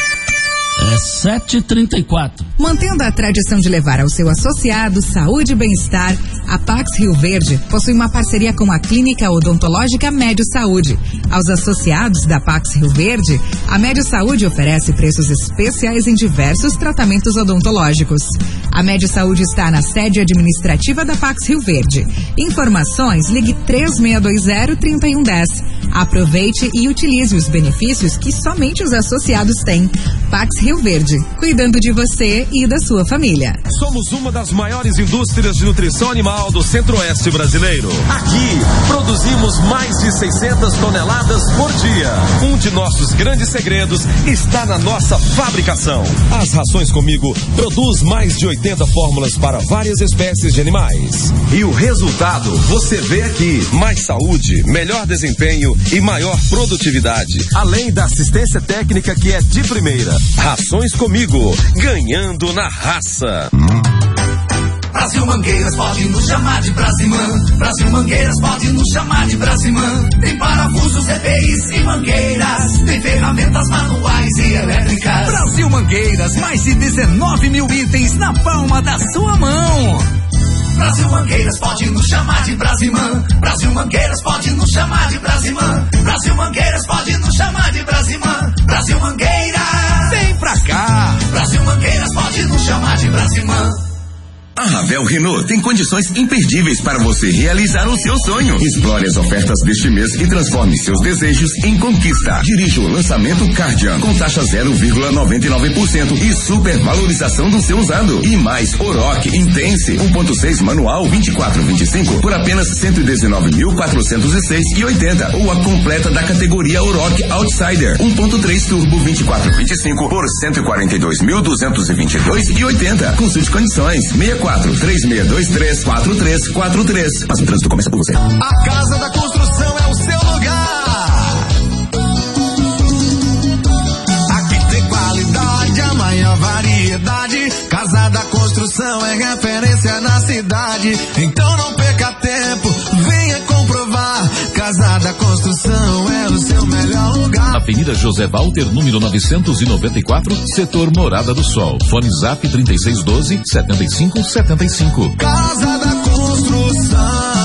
É 7h34. Mantendo a tradição de levar ao seu associado saúde e bem-estar, a Pax Rio Verde possui uma parceria com a Clínica Odontológica Médio Saúde. Aos associados da Pax Rio Verde, a Médio Saúde oferece preços especiais em diversos tratamentos odontológicos. A Médio Saúde está na sede administrativa da Pax Rio Verde. Informações, ligue 3620-3110. Aproveite e utilize os benefícios que somente os associados têm. Pax Rio Verde, cuidando de você e da sua família. Somos uma das maiores indústrias de nutrição animal do Centro-Oeste brasileiro. Aqui, produzimos mais de 600 toneladas por dia. Um de nossos grandes segredos está na nossa fabricação. As Rações Comigo produz mais de 80 fórmulas para várias espécies de animais. E o resultado você vê aqui. Mais saúde, melhor desempenho e maior produtividade. Além da assistência técnica que é de primeira. Rações Comigo, ganhando na raça. Brasil Mangueiras pode nos chamar de Brasimã. Brasil Mangueiras pode nos chamar de Brasimã. Tem parafusos, EPIs e mangueiras. Tem ferramentas manuais e elétricas. Brasil Mangueiras, mais de 19 mil itens na palma da sua mão. Brasil Mangueiras pode nos chamar de Brasimã. Brasil Mangueiras pode nos chamar de Brasimã. Brasil Mangueiras pode nos chamar de Brasimã. Brasil Mangueiras, vem pra cá. Brasil Mangueiras pode nos chamar de Brasimã. A Ravel Renault tem condições imperdíveis para você realizar o seu sonho. Explore as ofertas deste mês e transforme seus desejos em conquista. Dirija o lançamento Cardian com taxa 0,99% e supervalorização do seu usado. E mais Oroch Intense 1.6 manual 24/25 por apenas 119.406,80 ou a completa da categoria Oroch Outsider 1.3 turbo 24/25 por 142.222,80. Consulte condições. 64-3623-4343. Mas o trânsito começa por você. A Casa da Construção é o seu lugar. Aqui tem qualidade, a maior variedade. Casa da Construção Construção é referência na cidade. Então não perca tempo, venha comprovar. Casa da Construção é o seu melhor lugar. Avenida José Walter, número 994, setor Morada do Sol. Fone Zap 3612-7575. Casa da Construção.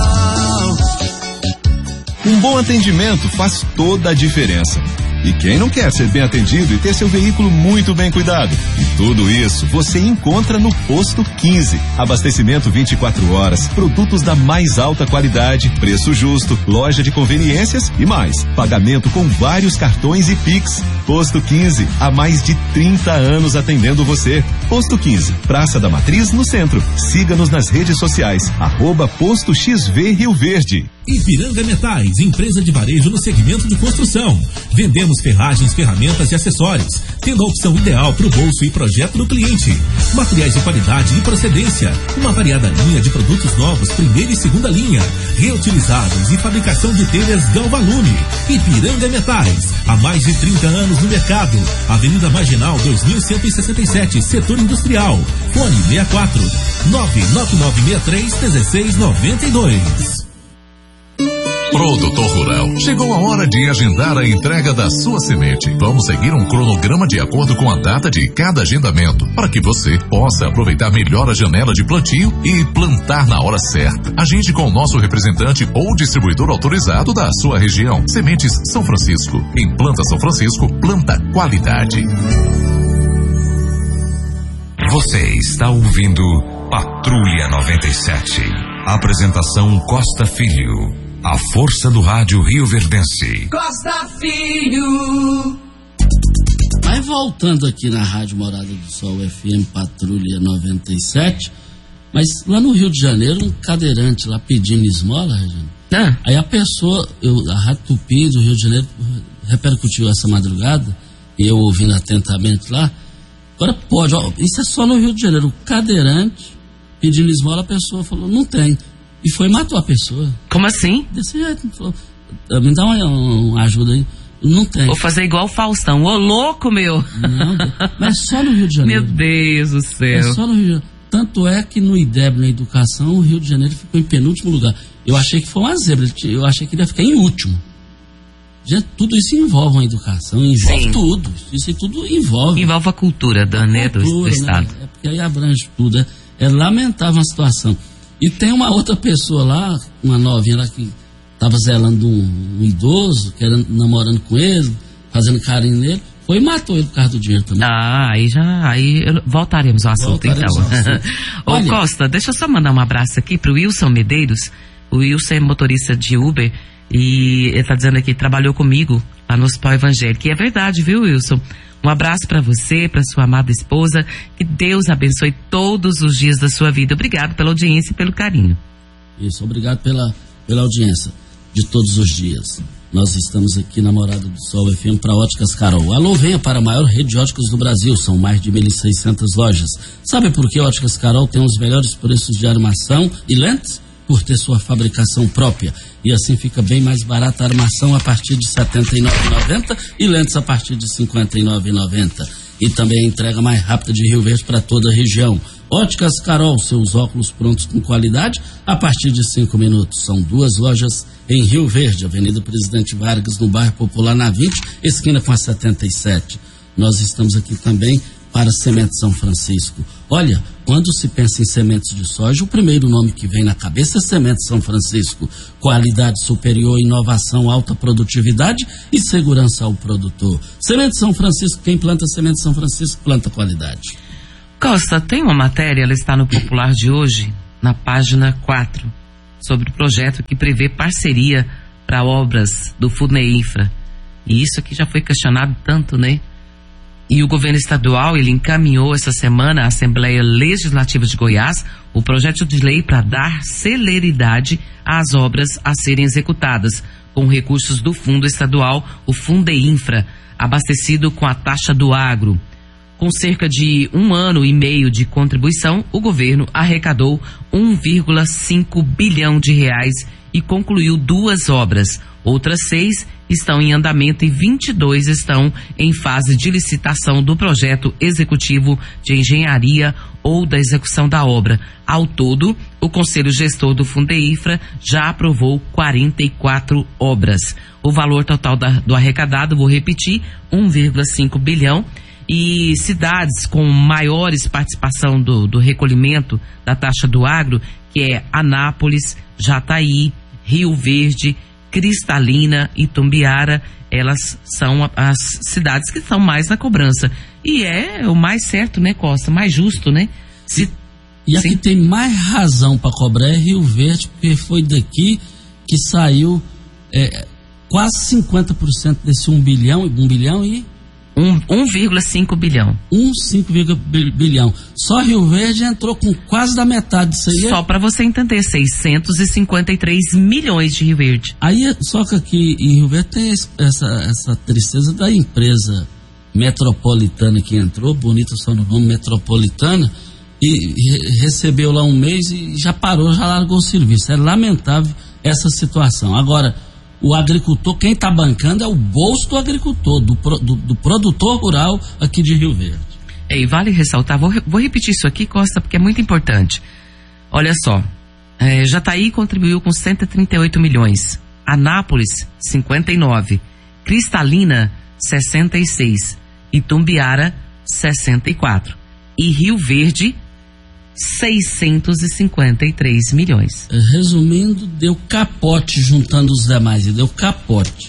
Um bom atendimento faz toda a diferença. E quem não quer ser bem atendido e ter seu veículo muito bem cuidado? E tudo isso você encontra no Posto 15. Abastecimento 24 horas, produtos da mais alta qualidade, preço justo, loja de conveniências e mais. Pagamento com vários cartões e Pix. Posto 15, há mais de 30 anos atendendo você. Posto 15, Praça da Matriz, no centro. Siga-nos nas redes sociais, @Posto XV Rio Verde. Ipiranga Metais, empresa de varejo no segmento de construção. Vendemos ferragens, ferramentas e acessórios, tendo a opção ideal para o bolso e projeto do cliente. Materiais de qualidade e procedência, uma variada linha de produtos novos, primeira e segunda linha, reutilizados e fabricação de telhas Galvalume. Ipiranga Metais, há mais de 30 anos no mercado. Avenida Marginal 2167, setor industrial. Fone 64 99963-1692. Produtor Rural, chegou a hora de agendar a entrega da sua semente. Vamos seguir um cronograma de acordo com a data de cada agendamento, para que você possa aproveitar melhor a janela de plantio e plantar na hora certa. Agende com o nosso representante ou distribuidor autorizado da sua região. Sementes São Francisco. Em Planta São Francisco, planta qualidade. Você está ouvindo Patrulha 97. Apresentação Costa Filho. A força do rádio rioverdense. Costa Filho. Mas voltando aqui na Rádio Morada do Sol FM Patrulha 97, mas lá no Rio de Janeiro, um cadeirante lá pedindo esmola, Regina. Aí a pessoa, a Rádio Tupi do Rio de Janeiro repercutiu essa madrugada, e eu ouvindo atentamente lá. Agora pode, isso é só no Rio de Janeiro. O cadeirante pedindo esmola, a pessoa falou, não tem. E foi e matou a pessoa. Como assim? Desse jeito. Falou, me dá uma ajuda aí. Não tem. Vou fazer igual o Faustão. Ô, louco, meu! Não, mas só no Rio de Janeiro. Meu Deus do céu. É só no Rio de Janeiro. Tanto é que no IDEB, na educação, o Rio de Janeiro ficou em penúltimo lugar. Eu achei que foi uma zebra. Eu achei que ele ia ficar em último. Gente, tudo isso envolve a educação, envolve tudo. Isso aí tudo envolve. Envolve a cultura, do Estado. Né? É porque aí abrange tudo. É lamentável a situação. E tem uma outra pessoa lá, uma novinha lá que estava zelando um idoso, namorando com ele, fazendo carinho nele, foi e matou ele por causa do dinheiro também. Aí voltaremos ao assunto então. Ô Costa, deixa eu só mandar um abraço aqui pro Wilson Medeiros. O Wilson é motorista de Uber e ele tá dizendo aqui, trabalhou comigo lá no Hospital Evangélico. E é verdade, viu, Wilson? Um abraço para você, para sua amada esposa. Que Deus abençoe todos os dias da sua vida. Obrigado pela audiência e pelo carinho. Isso, obrigado pela audiência de todos os dias. Nós estamos aqui na Morada do Sol FM para Óticas Carol. Alô, venha para a maior rede de óticas do Brasil. São mais de 1.600 lojas. Sabe por que Óticas Carol tem os melhores preços de armação e lentes? Por ter sua fabricação própria. E assim fica bem mais barata a armação a partir de R$ 79,90 e lentes a partir de R$ 59,90. E também a entrega mais rápida de Rio Verde para toda a região. Óticas Carol, seus óculos prontos com qualidade a partir de 5 minutos. São 2 lojas em Rio Verde, Avenida Presidente Vargas, no bairro Popular, na 20, esquina com a 77. Nós estamos aqui também para Semente São Francisco. Olha, quando se pensa em sementes de soja, o primeiro nome que vem na cabeça é Semente São Francisco. Qualidade superior, inovação, alta produtividade e segurança ao produtor. Semente São Francisco, quem planta Semente São Francisco, planta qualidade. Costa, tem uma matéria, ela está no Popular de hoje, na página 4, sobre o projeto que prevê parceria para obras do FUNEINFRA. E isso aqui já foi questionado tanto, né? E o governo estadual, ele encaminhou essa semana à Assembleia Legislativa de Goiás o projeto de lei para dar celeridade às obras a serem executadas com recursos do fundo estadual, o FUNEINFRA, abastecido com a taxa do agro. Com cerca de 1 ano e meio de contribuição, o governo arrecadou 1,5 bilhão de reais e concluiu 2 obras. Outras 6 estão em andamento e 22 estão em fase de licitação do projeto executivo de engenharia ou da execução da obra. Ao todo, o Conselho Gestor do Fundeifra já aprovou 44 obras. O valor total do arrecadado, vou repetir, 1,5 bilhão. E cidades com maiores participação do recolhimento da taxa do agro, que é Anápolis, Jataí, Rio Verde, Cristalina e Itumbiara, elas são as cidades que estão mais na cobrança. E é o mais certo, né, Costa? Mais justo, né? E a que tem mais razão para cobrar é Rio Verde, porque foi daqui que saiu quase 50% desse 1 bilhão e... 1,5 bilhão. 1,5 bilhão. Só Rio Verde entrou com quase da metade disso aí. Só para você entender, 653 milhões de Rio Verde. Aí, só que aqui em Rio Verde tem essa tristeza da empresa Metropolitana que entrou, bonita só no nome, Metropolitana, e recebeu lá um mês e já parou, já largou o serviço. É lamentável essa situação. Agora, o agricultor, quem está bancando é o bolso do agricultor, do produtor rural aqui de Rio Verde. E vale ressaltar, vou repetir isso aqui, Costa, porque é muito importante. Olha só, Jataí contribuiu com 138 milhões, Anápolis, 59, Cristalina, 66, Itumbiara, 64 e Rio Verde, 653 milhões. Resumindo, deu capote juntando os demais, deu capote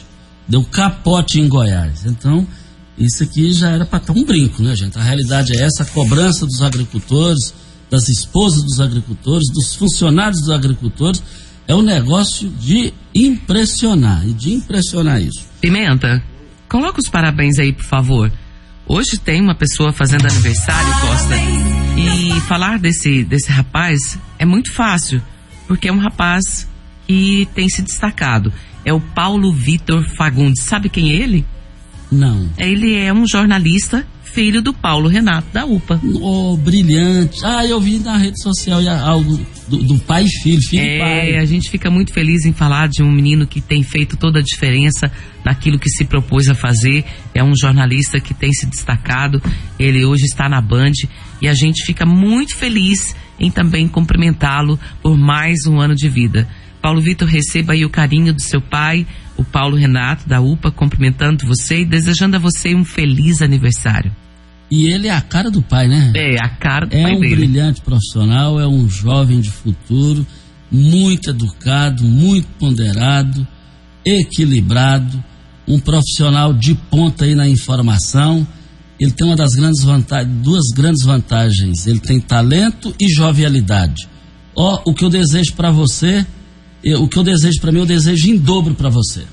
em Goiás. Então, isso aqui já era para estar um brinco, né, gente? A realidade é essa, a cobrança dos agricultores, das esposas dos agricultores, dos funcionários dos agricultores, é um negócio de impressionar isso. Pimenta, coloca os parabéns aí, por favor. Hoje tem uma pessoa fazendo aniversário, Costa, e falar desse rapaz é muito fácil, porque é um rapaz que tem se destacado. É o Paulo Vitor Fagundes. Sabe quem é ele? Não. Ele é um jornalista, filho do Paulo Renato, da UPA. Oh, brilhante. Eu vi na rede social algo do pai e filho e pai. A gente fica muito feliz em falar de um menino que tem feito toda a diferença naquilo que se propôs a fazer. É um jornalista que tem se destacado. Ele hoje está na Band e a gente fica muito feliz em também cumprimentá-lo por mais um ano de vida. Paulo Vitor, receba aí o carinho do seu pai, o Paulo Renato, da UPA, cumprimentando você e desejando a você um feliz aniversário. E ele é a cara do pai, né? É, a cara do pai dele. É um brilhante profissional, é um jovem de futuro, muito educado, muito ponderado, equilibrado, um profissional de ponta aí na informação. Ele tem uma das grandes vantagens, duas grandes vantagens. Ele tem talento e jovialidade. O que eu desejo para você, o que eu desejo para mim, eu desejo em dobro para você.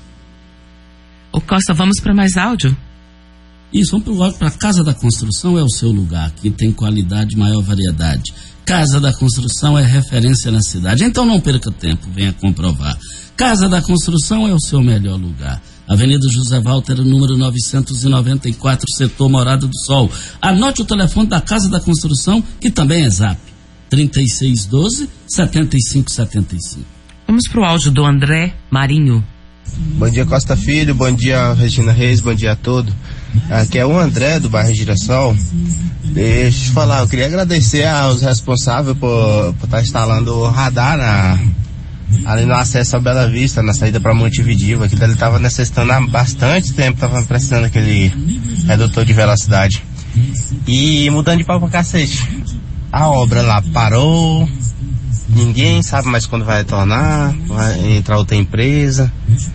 Ô Costa, vamos para mais áudio? Isso, vamos para a Casa da Construção, é o seu lugar, aqui tem qualidade, maior variedade. Casa da Construção é referência na cidade, então não perca tempo, venha comprovar. Casa da Construção é o seu melhor lugar. Avenida José Walter, número 994, setor Morada do Sol. Anote o telefone da Casa da Construção, que também é Zap, 3612-7575. Vamos para o áudio do André Marinho. Bom dia, Costa Filho, bom dia, Regina Reis, bom dia a todos. Aqui é o André, do bairro Girassol. Deixa eu falar, eu queria agradecer aos responsáveis por estar instalando o radar ali no acesso a Bela Vista, na saída para Montevideo. Aquilo ele estava necessitando há bastante tempo, estava precisando aquele redutor de velocidade. E mudando de pau pra cacete, a obra lá parou, ninguém sabe mais quando vai retornar, vai entrar outra empresa.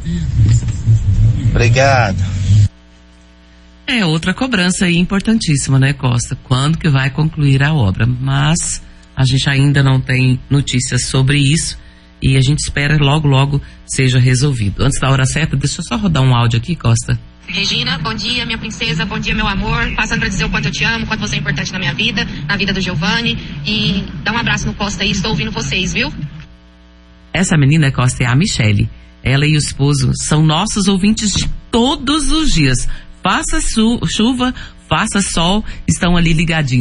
Obrigado. É outra cobrança aí importantíssima, né, Costa? Quando que vai concluir a obra? Mas a gente ainda não tem notícias sobre isso e a gente espera logo seja resolvido. Antes da hora certa, deixa eu só rodar um áudio aqui, Costa. Regina, bom dia, minha princesa, bom dia, meu amor. Passando pra dizer o quanto eu te amo, o quanto você é importante na minha vida, na vida do Giovanni. E dá um abraço no Costa aí, estou ouvindo vocês, viu? Essa menina, Costa, é a Michele. Ela e o esposo são nossos ouvintes de todos os dias. Faça chuva, faça sol, estão ali ligadinhos.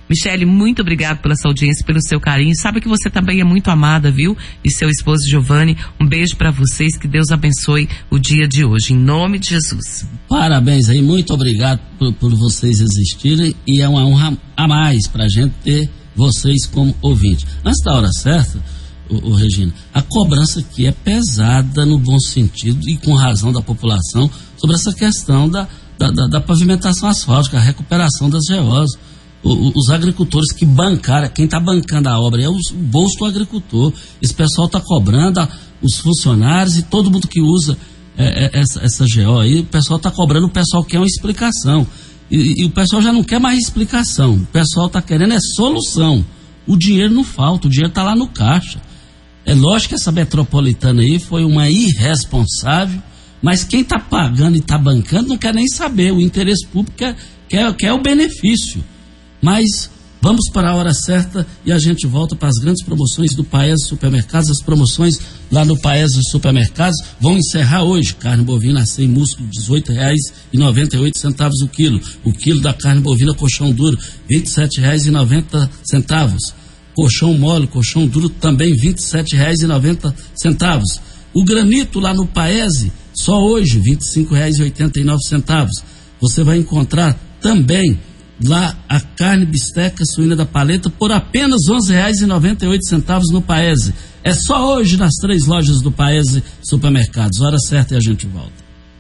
Michele, muito obrigado pela sua audiência, pelo seu carinho. Sabe que você também é muito amada, viu? E seu esposo Giovanni, um beijo para vocês, que Deus abençoe o dia de hoje, em nome de Jesus. Parabéns aí, muito obrigado por vocês existirem, e é uma honra a mais pra gente ter vocês como ouvinte. Antes da hora certa, Regina, a cobrança aqui é pesada no bom sentido e com razão da população sobre essa questão da pavimentação asfáltica, a recuperação das GOs. Os agricultores que bancaram, quem está bancando a obra é o bolso do agricultor. Esse pessoal está cobrando, os funcionários e todo mundo que usa essa GO aí, o pessoal está cobrando, o pessoal quer uma explicação. E o pessoal já não quer mais explicação, o pessoal está querendo solução. O dinheiro não falta, o dinheiro está lá no caixa. É lógico que essa metropolitana aí foi uma irresponsável, mas quem está pagando e está bancando não quer nem saber. O interesse público quer o benefício. Mas vamos para a hora certa e a gente volta para as grandes promoções do Paese Supermercados. As promoções lá no Paese Supermercados vão encerrar hoje. Carne bovina sem músculo, R$18,98 o quilo. O quilo da carne bovina colchão duro, R$27,90. Colchão mole, colchão duro também, R$27,90. O granito lá no Paese, só hoje, R$25,89. Você vai encontrar também lá a carne bisteca suína da paleta por apenas R$11,98 no Paese. É só hoje nas 3 lojas do Paese Supermercados. Hora certa e a gente volta.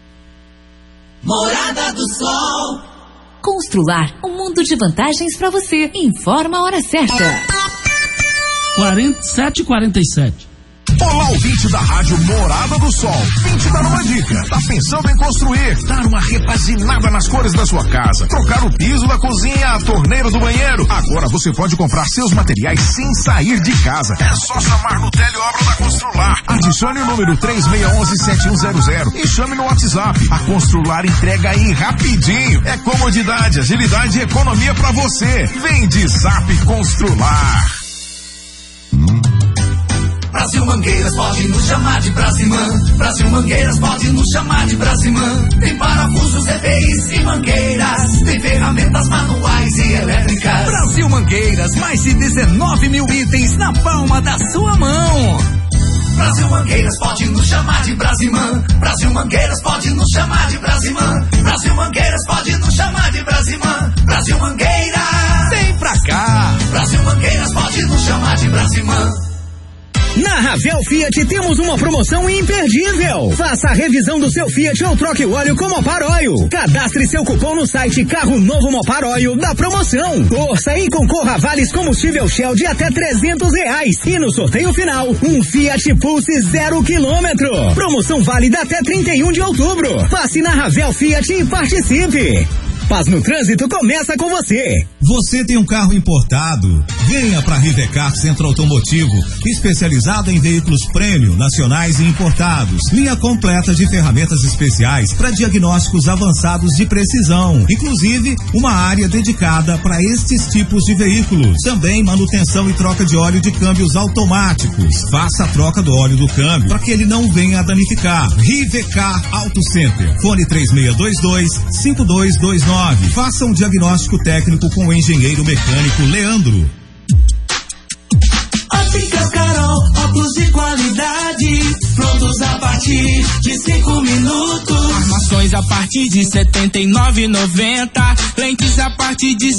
Morada do Sol. Constrular um mundo de vantagens para você. Informa a hora certa. 7h47. Olá, ouvinte da Rádio Morada do Sol. Vim te dar uma dica. Tá pensando em construir, dar uma repaginada nas cores da sua casa, trocar o piso da cozinha, a torneira do banheiro? Agora você pode comprar seus materiais sem sair de casa. É só chamar no Teleobra da Constrular. Adicione o número 3611-7100 e chame no WhatsApp. A Constrular entrega aí rapidinho. É comodidade, agilidade e economia pra você. Vem de Zap Constrular. Brasil Mangueiras pode nos chamar de Brasimã. Brasil Mangueiras pode nos chamar de Brasimã. Tem parafusos, EPIs e mangueiras. Tem ferramentas manuais e elétricas. Brasil Mangueiras, mais de 19 mil itens na palma da sua mão. Brasil Mangueiras pode nos chamar de Brasimã. Brasil Mangueiras pode nos chamar de Brasimã. Brasil Mangueiras pode nos chamar de Brasimã. Brasil Mangueiras, vem pra cá. Brasil Mangueiras pode nos chamar de Brasimã. Na Ravel Fiat temos uma promoção imperdível. Faça a revisão do seu Fiat ou troque o óleo com Mopar Oil. Cadastre seu cupom no site Carro Novo Mopar Oil da promoção. Torça e concorra a vales combustível Shell de até R$300. E no sorteio final, um Fiat Pulse 0 km. Promoção válida até 31 de outubro. Passe na Ravel Fiat e participe. Paz no Trânsito começa com você. Você tem um carro importado? Venha para Rivecar Centro Automotivo, especializado em veículos premium, nacionais e importados. Linha completa de ferramentas especiais para diagnósticos avançados de precisão. Inclusive, uma área dedicada para estes tipos de veículos. Também manutenção e troca de óleo de câmbios automáticos. Faça a troca do óleo do câmbio para que ele não venha a danificar. Rivecar Auto Center. Fone 3622-5229. Faça um diagnóstico técnico com o engenheiro mecânico Leandro. Óticas Carol, óculos de qualidade, prontos a partir de 5 minutos. Armações a partir de R$79,90, lentes a partir de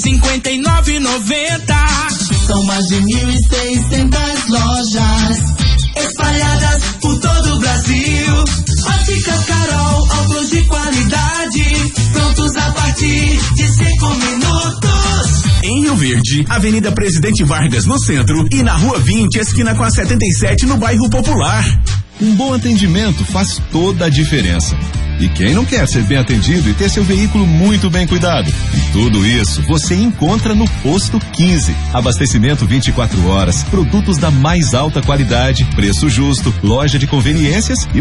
R$59,90. São mais de 1.600 lojas espalhadas por todo o Brasil. Óticas Carol, óculos de qualidade, prontos a partir de 5 minutos. Em Rio Verde, Avenida Presidente Vargas no centro e na Rua 20, esquina com a 77 no bairro Popular. Um bom atendimento faz toda a diferença. E quem não quer ser bem atendido e ter seu veículo muito bem cuidado? E tudo isso você encontra no Posto 15. Abastecimento 24 horas, produtos da mais alta qualidade, preço justo, loja de conveniências e